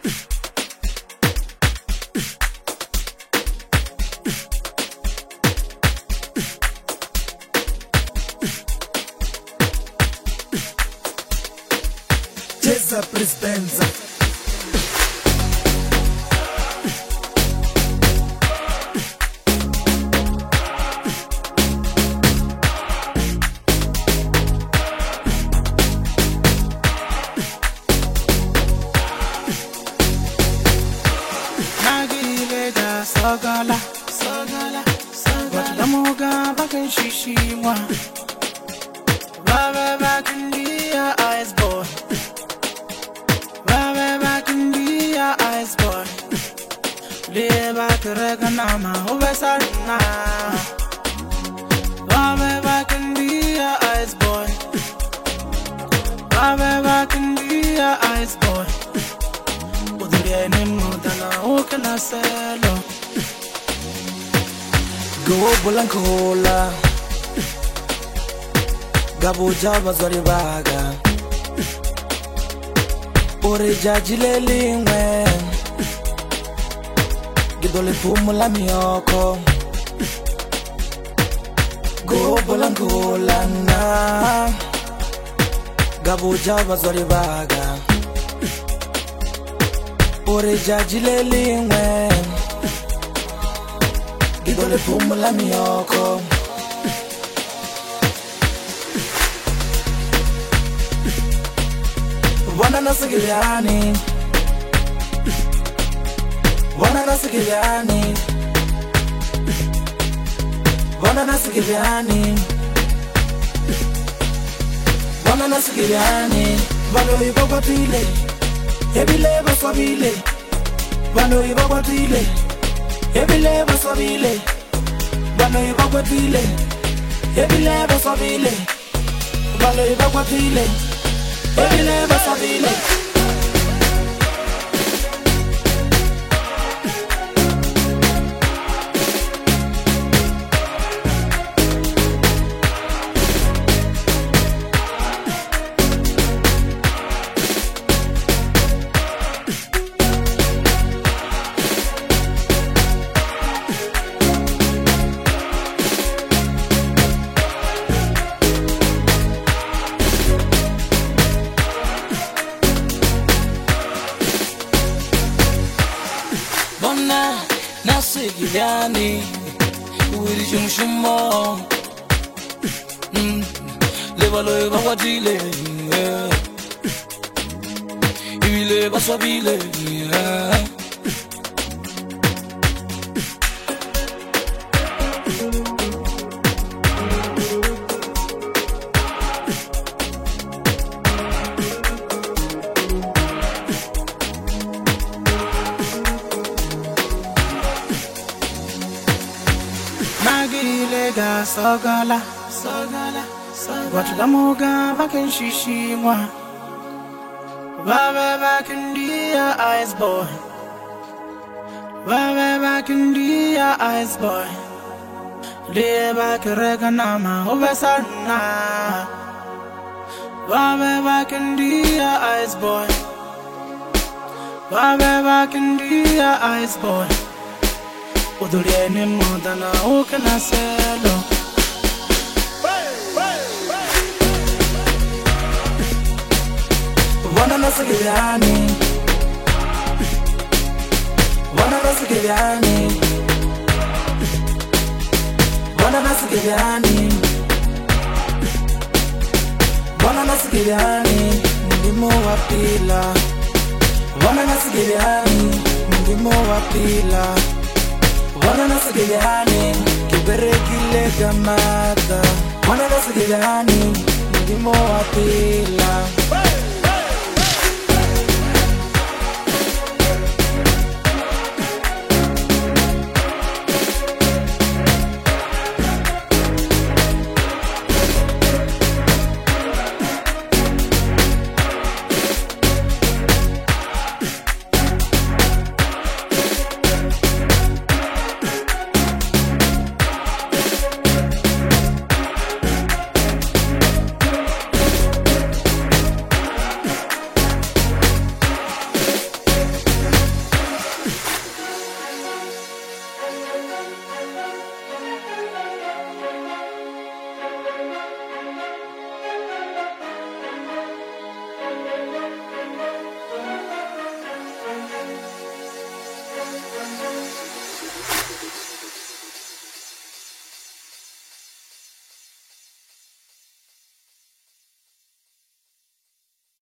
Cheza Prispenza. Sogala, sogala, sogala. Watu moga bakin shishimwa. Babe back in the eyes boy. Babe back in the eyes boy. Liye back regana ma ubesarna. Babe back in the eyes boy. Babe back in the eyes boy. Udure ni mudana ukana selo. Go Bulancola Gabo Java Zoribaga Ore Jajile Lingwe Gidole Pumula Mioko Go Bulancola na Gabo Java Zoribaga Ore Jajile Lingwe Gidole Pumula Mioko Wana nasigiliani Wana nasigiliani Wana nasigiliani Wana nasigiliani Valo ibogo tile Ebile baswabile Valo ibogo tile Ebile baswabile Valo ibogo tile Ebile baswabile Valo ibogo tile Ebile baswabile Bona nasigiliani Uwiri jumshumo Levalo eva wadile Ibile baswabile Magilega sogala, sogala, sogala. Watu moga bakin shishimwa. Babe back in the eyes boy. Babe back in the eyes boy. Liye back regana ma ubesarna. Babe back in the eyes boy. Babe back in the eyes boy. Udure ni mudana ukana selo. Wana nasigiliani Wana nasigiliani Wana nasigiliani Wana nasigiliani Ndimo wapila Wana nasigiliani Ndimo wapila Wana nasigiliani Kibere kile gamata Wana nasigiliani Ndimo wapila